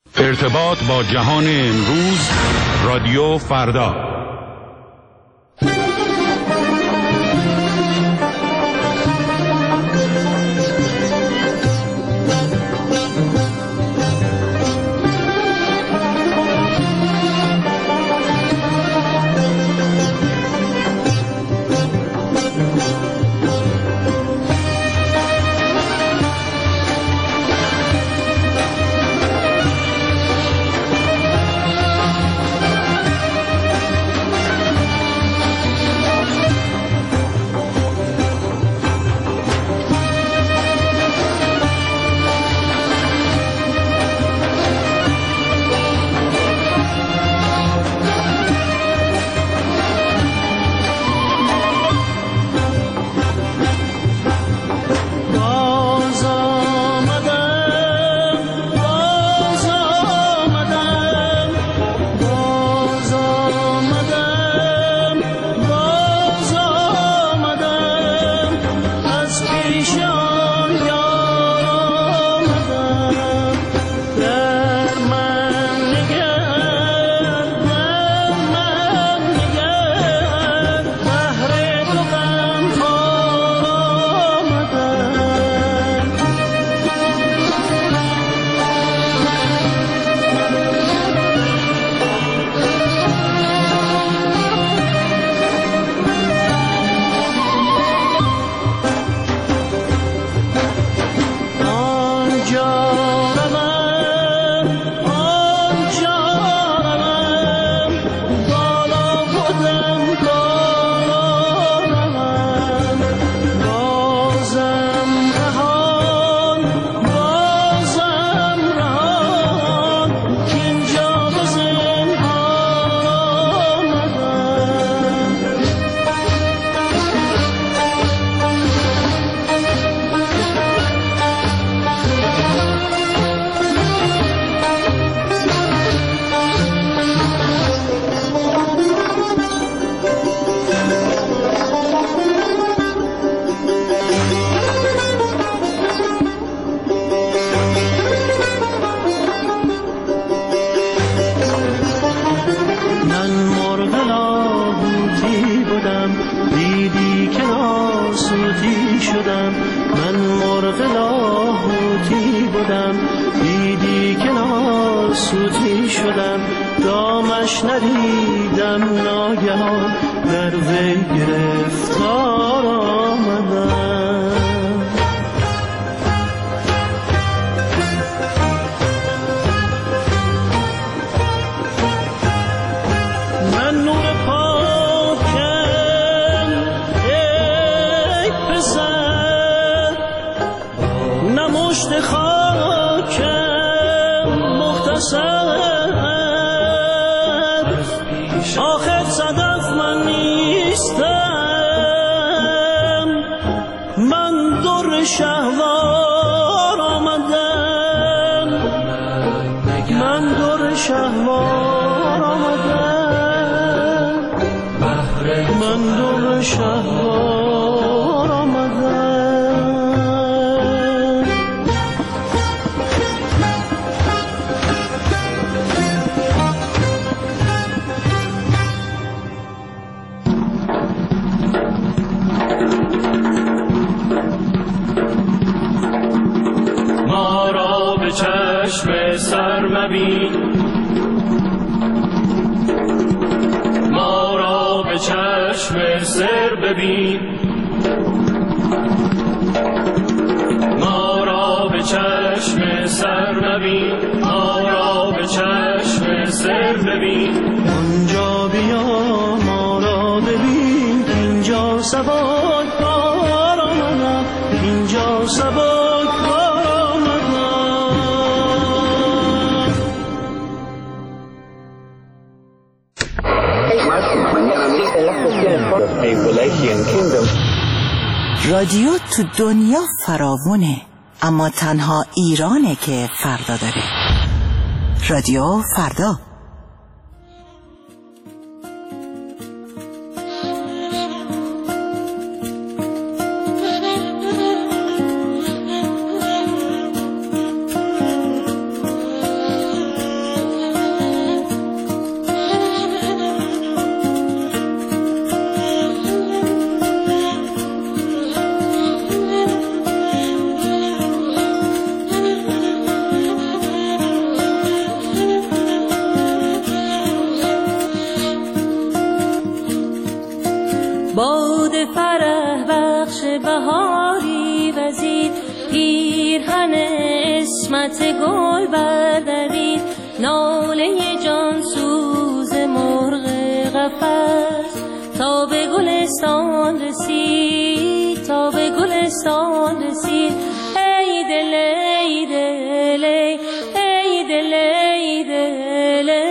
ارتباط با جهان امروز، رادیو فردا. رادیو تو دنیا فراوونه، اما تنها ایرانه که فردا داره. رادیو فردا. بهاری وزید، پیرهن عصمت گل بردارید، ناله جان سوز مرغ قفس تا به گلستان رسید، تا به گلستان رسید. ای دل ای دل ای دل ای دل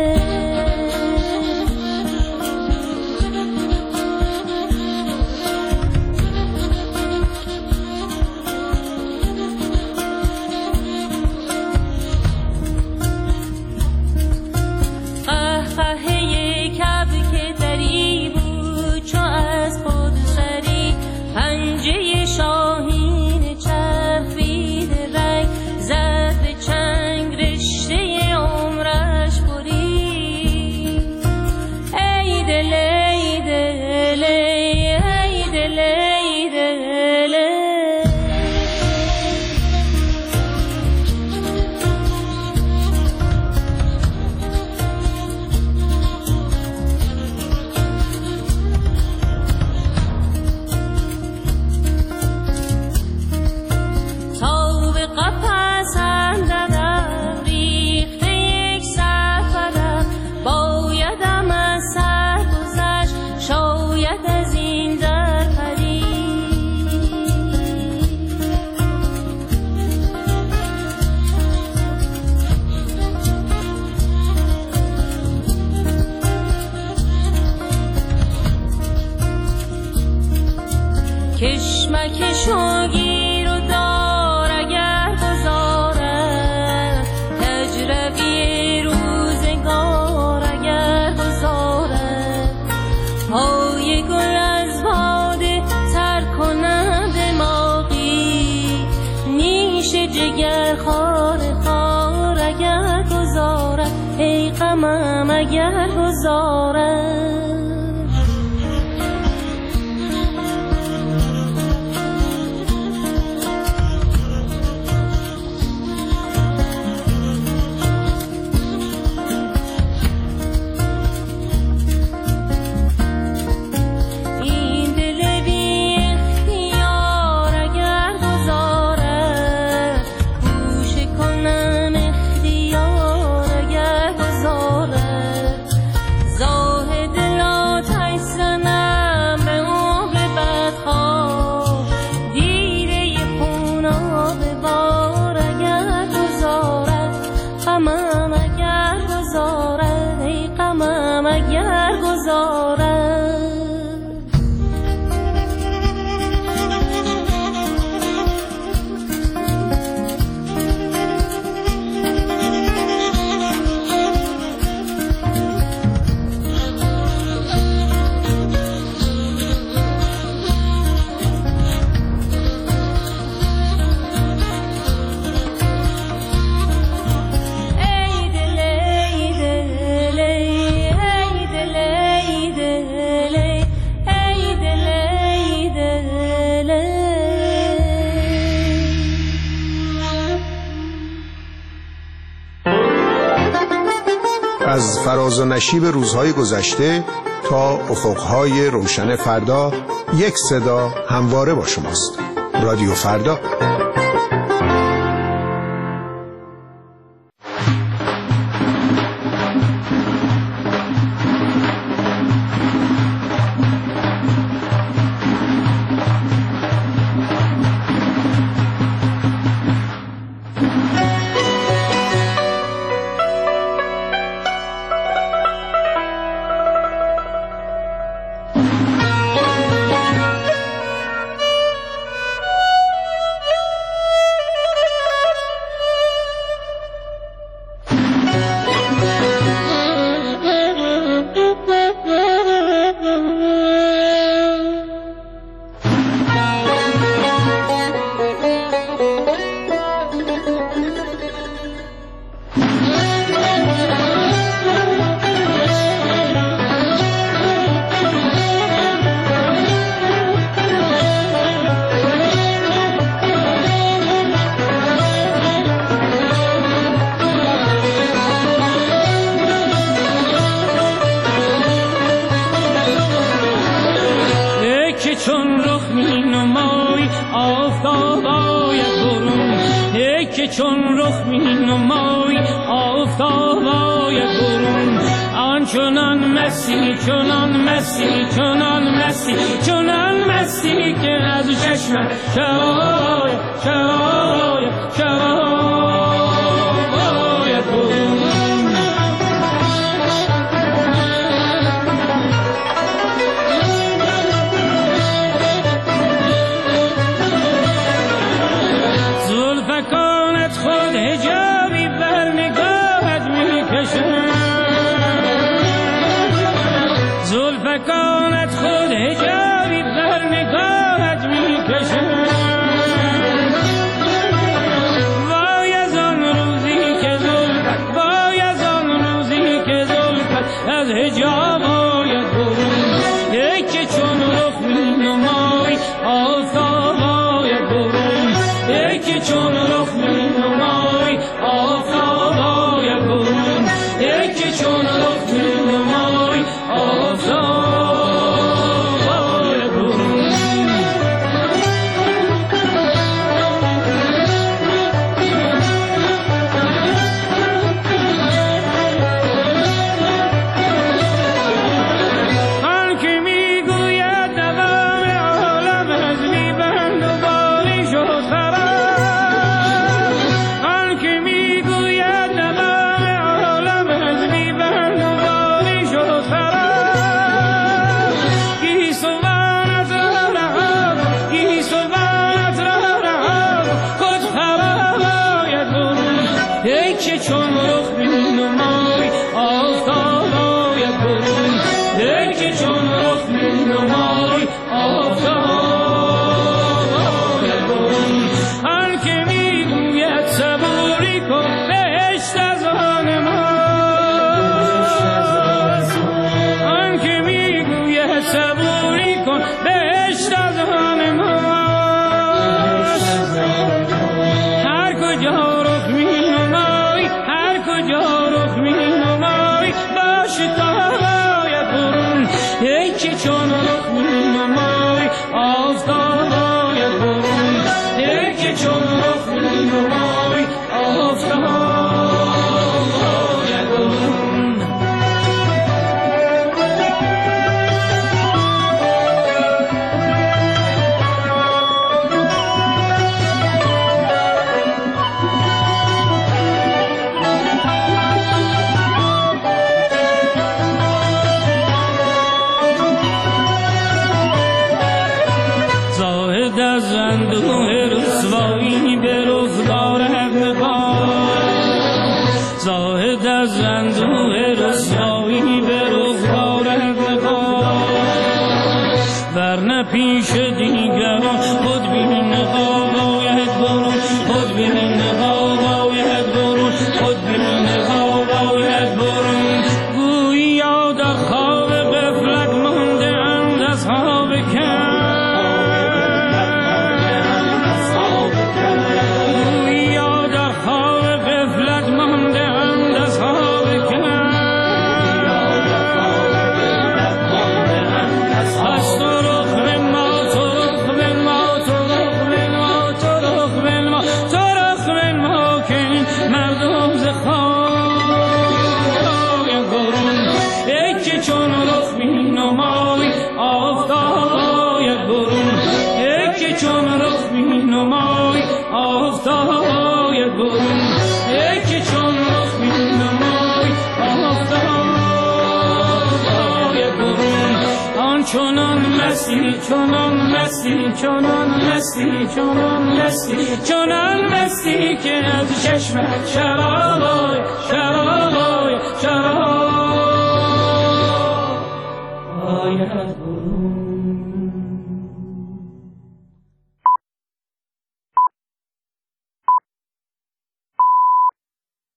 کشمکش و گیر و دار اگر گذارد، تجربی روزگار اگر گذارد، پای گل از باده تر کند دماغی، نیش جگر خار خار اگر گذارد، ای غمم اگر گذارد. از فراز و نشیب روزهای گذشته تا افقهای روشن فردا، یک صدا همواره با شماست. رادیو فردا. چون رخ می نمایی آفتابای برون آنچنان مستی چنان مستی چنان مستی چنان مستی که از چشم شرای شرای شرای برون زلفکانت خود حجابی بر نگاهت می کشد زلفکانت خود حجابی بر نگاهت می کشد وای از آن روزی که زلفت وای از آن روزی که زلفت از حجاب آید برون یکی چون رخ می نمایی آفتاب آید برون یکی چون رخ می نمایی آفتاب آید برون یکی چون رخ می نمایی آفتاب آید برون آن که می گوید دوام عالم از بی بند و باری شد خراب آن که می گوید دوام عالم از بی بند و باری شد خراب گیسوانت را رهاب گیسوانت را رهاب خود خراب آید برون یکی چون رخ می نمایی آفتاب آید برون یکی چون رخ می نمایی آفتاب آید برون آن که می گوید صبوری کن بهشت از آن ماست آن که می گوید صبوری کن بهشت از آن ماست هر کجا رخ می نمایی هر کجا رخ می نمایی باش تا آید برون یکی چون رخ می نمایی آفتاب آید برون یکی چون رخ می نمایی آفتاب آید برون زاهد از اندوه رسوایی به رخ دارد نگاه زاهد از اندوه رسوایی به رخ دارد نگاه ورنه پیش دیگران خود بین نقاب آید برون خود بین نقاب آید برون خود بین نقاب آید برون گویا در خواب غفلت مانده اند اصحاب کهف گویا در خواب غفلت مانده اند اصحاب کهف از تو رخ بنما تو رخ بنما تو رخ بنما تو رخ بنما تو رخ بنما که این مردم ز خواب برون یکی چون رخ می نمایی آفتاب آید برون یکی چون رخ می نمایی آفتاب آید برون یکی چون رخ می نمایی آفتاب آید برون آنچنان مستی چنان مستی چنان مستی چنان مستی چنان مستی که از چشم شراب